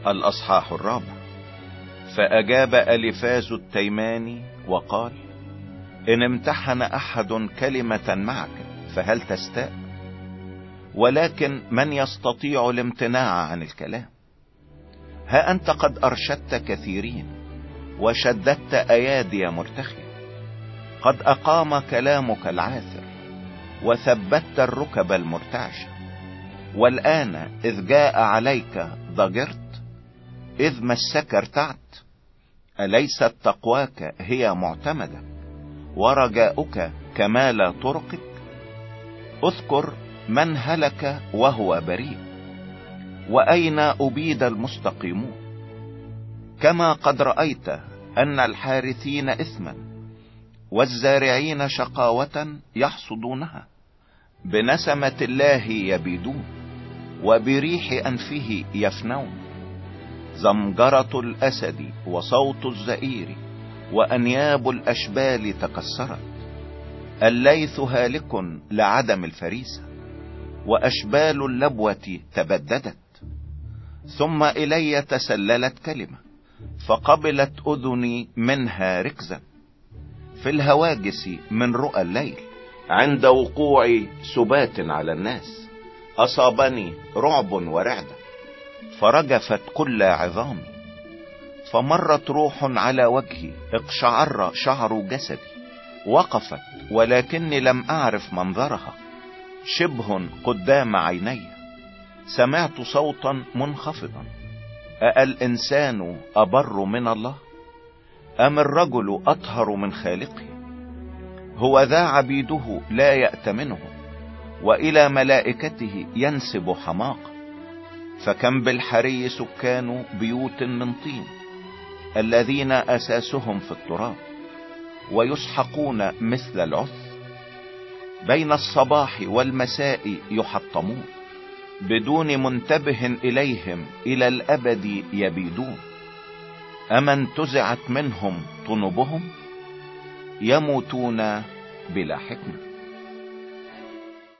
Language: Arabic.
الأصحاح 4. فأجاب أليفاز التيماني وقال: إن امتحن أحد كلمة معك فهل تستاء؟ ولكن من يستطيع الامتناع عن الكلام؟ ها أنت قد أرشدت كثيرين وشددت أيادي مرتخية، قد أقام كلامك العاثر وثبت الركب المرتعشة. والآن إذ جاء عليك ضجرت، إذ مسك ارتعت. أليست تقواك هي معتمدك ورجاؤك كمال طرقك؟ اذكر من هلك وهو بريء، وأين أبيد المستقيمون. كما قد رأيت أن الحارثين إثما والزارعين شقاوة يحصدونها، بنسمة الله يبيدون وبريح أنفه يفنون. زمجرة الأسد وصوت الزئير وأنياب الأشبال تكسرت. الليث هالك لعدم الفريسة، وأشبال اللبوة تبددت. ثم إلي تسللت كلمة فقبلت أذني منها ركزا، في الهواجس من رؤى الليل، عند وقوع سبات على الناس. أصابني رعب ورعدة فرجفت كل عظامي، فمرت روح على وجهي، اقشعر شعر جسدي. وقفت ولكني لم أعرف منظرها، شبه قدام عيني. سمعت صوتا منخفضا: أالإنسان أبر من الله؟ أم الرجل أطهر من خالقه؟ هو ذا عبيده لا يأتمنه، وإلى ملائكته ينسب حماقة. فكم بالحري سكان بيوت من طين، الذين أساسهم في التراب، ويسحقون مثل العث. بين الصباح والمساء يحطمون، بدون منتبه إليهم إلى الأبد يبيدون. أما انتزعت منهم طنبهم، يموتون بلا حكمة.